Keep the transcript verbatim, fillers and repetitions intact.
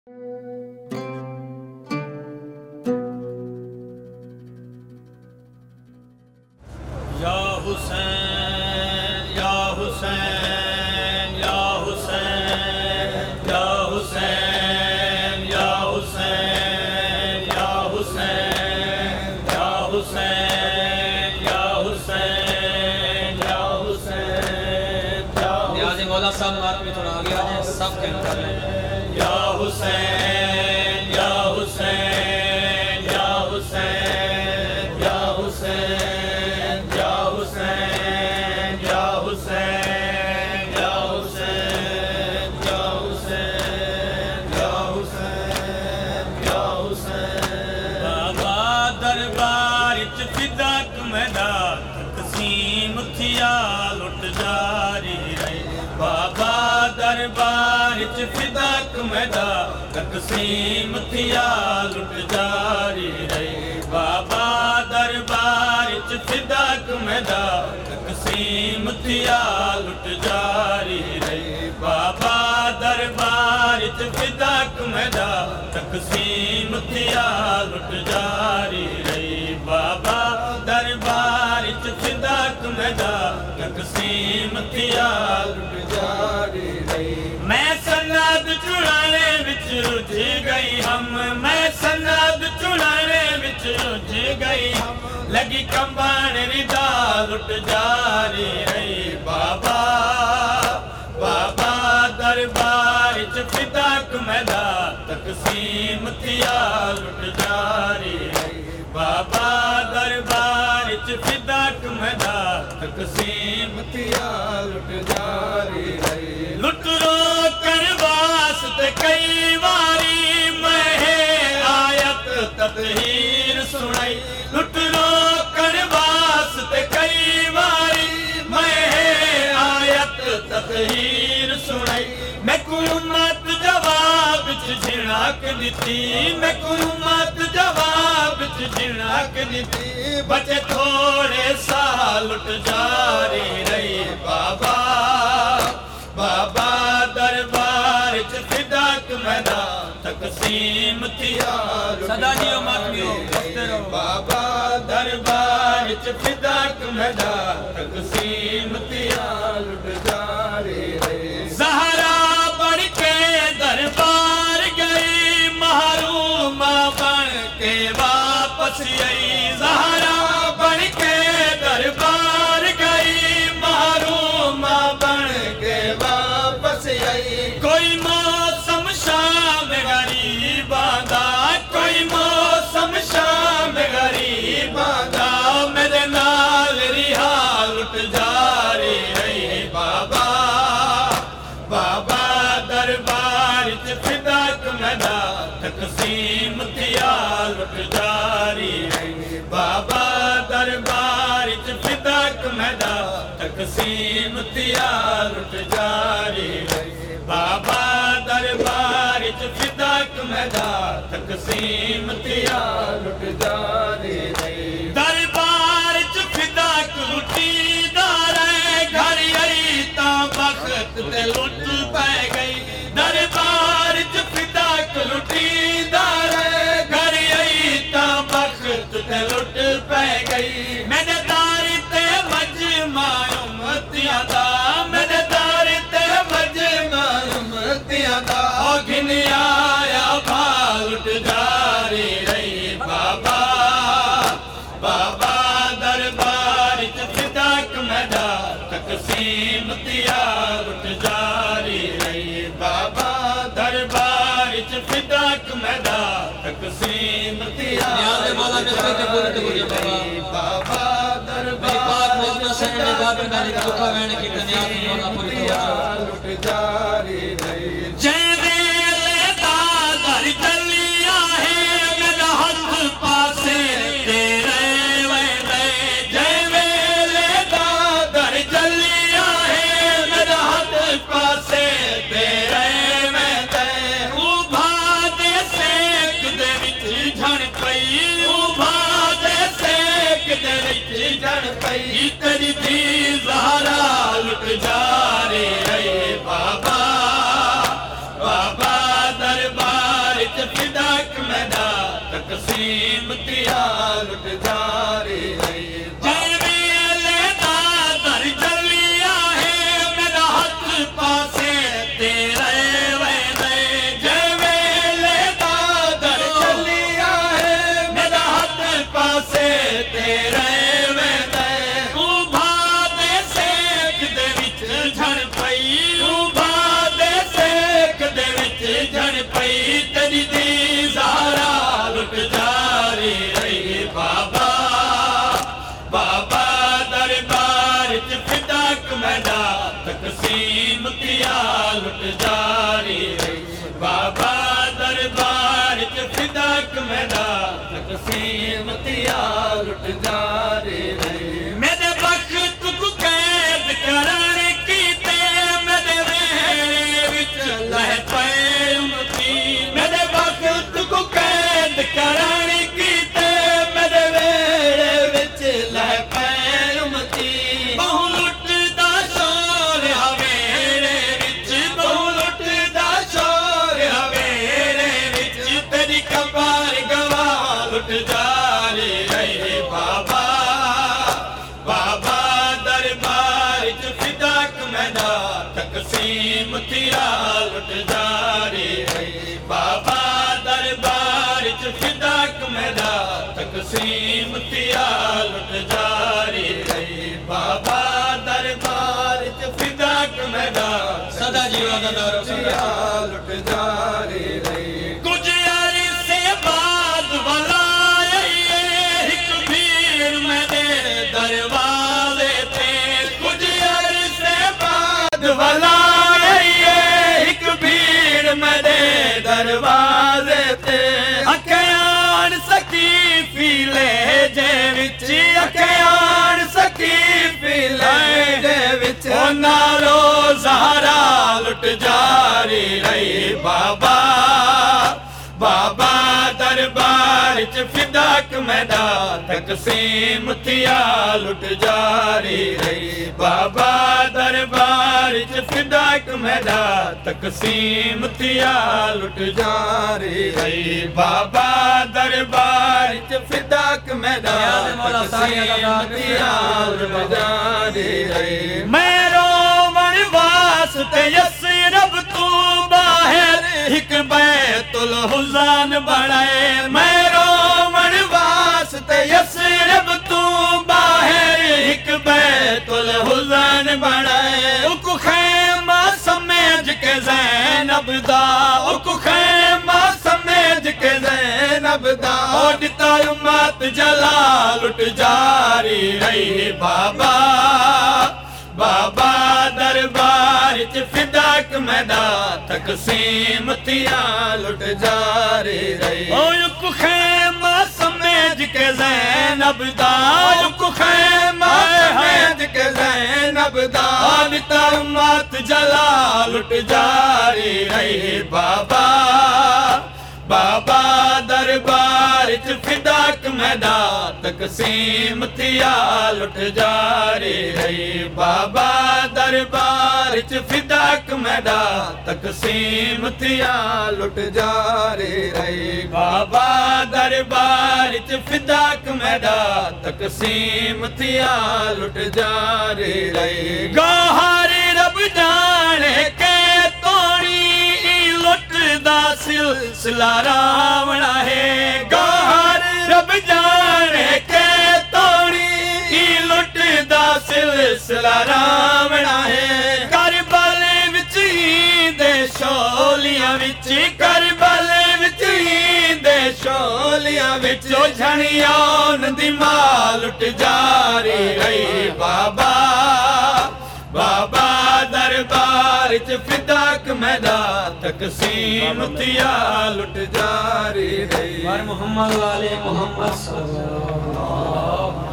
या हुसैन या हुसैन या हुसैन या हुसैन या हुसैन या हुसैन या हुसैन या हुसैन या हुसैन नियाज़ मौला साहब बात में थोड़ा आगे आ जाए, सब कहना कर लें। या हुसैन या हुसैन या हुसैन या हुसैन या हुसैन या हुसैन या हुसैन या हुसैन या हुसैन या हुसैन बाबा दरबार च फिदाक मैदा तकसीम थिया लुट जारी रहे बाबा दरबार च फिदाक मैदा तकसीम थिया लुट जारी रहे बाबा दरबार च फिदाक मैदा तकसीम थिया लुट जारी रहे बाबा दरबार च फिदाक मैदा तकसीम थिया लुट जारी रहे बाबा दरबार च फिदाक मैदा तकसीम थिया लुट जारी रही मैं सनद चुराने विच रुझ गई हम मैं सनद चुराने विच रुझ गई हम लगी कंबन रिदा लुट जारी रही बाबा बाबा दरबार च फिदाक मैदा तकसीम थिया लुट जारी रही बाबा दरबार च फिदाक मैदा तकसीम थिया लुट जारी रही लुट रो कर वास्ते कई वारी मैं आयत ततहीर सुनाई लुट रो कर वास्ते कई वारी मैं आयत ततहीर सुनाई मैं कोई मत जवाब च झिड़क दी मैं कोई मत जवाब च झिड़क दी बचे थोड़े साल लुट जारी रही बाबा बाबा दरबार च फिदाक मैदा तकसीम थिया सदा जियो मातमियो बसते रहो बाबा दरबार च फिदाक मैदा तकसीम थिया लुट जारी रही ज़हरा बढ़ के दरबार गई महरूमा बन के वापस आई ज़हरा बढ़ के दरबार गई महरूमा बन के वापस आई कोई मौसम शाम गरीबा दा कोई मौसम शाम गरीबा दा मेरे नाल रिहा लुट जारी रही बाबा बाबा दरबार च फिदाक मैदा तकसीम थिया लुट जारी रही बाबा दरबार च फिदाक मैदा तकसीम थिया लुट जारी रही बाबा दरबार च फिदाक मैदा तकसीम थिया लुट जारी रही दरबार च फिदाक लुटी दारे घर आई ता वक्त ते लुट पै गई दरबार च फिदाक लुटी दारे घर आई ता वक्त ते लुट पै गई मैंने दारी ते मजमा उम्मतियां दा मैंने दारी ते मजमा उम्मतियां दा ओ घिन आया भा लुट जारी रही बाबा बाबा दरबार च फिदाक मैदा तकसीम थिया लुट जारी रही बाबा दरबार च फिदाक मैदा तकसीम थिया नियाज़ मौला में कोई तो बोल तो बोलिए बाबा बाबा मेरी पाक मौला से ने बात में गाली दुखा वेण की नियाज़ मौला पूरी तो लुट जारी रही जय वेले दा दर चलिया है मेरा हाथ पासे तेरे वेले जय वेले दा दर चलिया है मेरा हाथ पासे तेरे वेले उभा दे सेक दे विच झण पई उभा दे सेक दे विच झण पई तेरी धी ज़हरा लुट जारी रही बाबा बाबा दरबार तकसीम तिया लुट जारी रही जय वेले दा दर चलिया है मेरा हथ पासे तेरे वेंदे जय वेले दा दर चलिया है मेरा हथ पासे तेरे वेंदे उभा दे सेक दे विच झड़ पई उभा दे सेक दे विच झड़ पई तेरी दी ज़हरा लुट जारी रही बाबा बाबा दरबार च फिदाक मैदा तकसीम तिया लुट जारी रही बाबा दरबार च फिदाक मैदा तकसीम तिया लुट जारी रही मेरे वक्त को कैद करन कीते मेरे वेहरे विच लह पए उमती मेरे वक्त को कैद करन कीते मेरे वेहरे विच लह पए उमती बहु लुटदा शोर हवेरे विच बहु लुटदा शोर हवेरे विच तेरी कबार गवाह लुट जारी रही बाबा बाबा दरबार च फिदाक मैदा तकसीम तिया लुट जारी रही बाबा दरबार च फिदाक मैदा तकसीम तिया लुट जारी रही बाबा दरबार च फिदाक मैदा सदा जीवन दा तिया लुट जारी रही कुछ अरसे बाद वाला एक भीड़ मेरे दरवाजे थे कुछ अरसे बाद वाला एक भीड़ मेरे दरवाजे थे अखयान सकी फीले जे विच अखयान सकी फीले जे विच नालो ज़हरा लुट जारी रही बाबा बाबा दरबार च फिदाक मैदा तकसीम तिया लुट जारी रही बाबा दरबार च फिदाक मैदा तकसीम तिया लुट जारी रही बाबा दरबार च फिदाक मैदा तकसीम तिया लुट जारी रही मेरो मन वास्ते यसरब तू बाहर हिक बैतुल हुज़ान बनाए मेरो मन वास्ते यसरब तू बाहर हिक बैतुल हुज़ान बनाए उक खैमा समझ के ज़ैनब दा उक खैमा समझ के ज़ैनब दा ओडता उम्मत जला लुट जारी रही बाबा बाबा दरबार च फिदाक मैदा तकसीम तिया लुट जारी रही ओ युक खैमा समझ के ज़ैनब दा युक खैमा समझ के ज़ैनब दा ओडता उम्मत जला लुट जारी रही बाबा बाबा दरबार च फिदाक मैदा तकसीम तिया लुट जारी रही बाबा दरबार च फिदाक मैदा तकसीम तिया लुट जारी रही बाबा दरबार च फिदाक मैदा तकसीम तिया लुट जारी रही गौहर रब जाने के तोड़ी लुटदा सिलसिला रावणा है गौहर रब जाने के तोड़ी लुटदा सिलसिला रावणा है करबल विच दे शोलियां विच करबल विच दे शोलियां विच झणियां दी मां लुट जारी रही बाबा बाबा दरबार च फिदाक मैदा तकसीम तिया लुट जारी रही मोहम्मद वाले मोहम्मद सल्लल्लाहु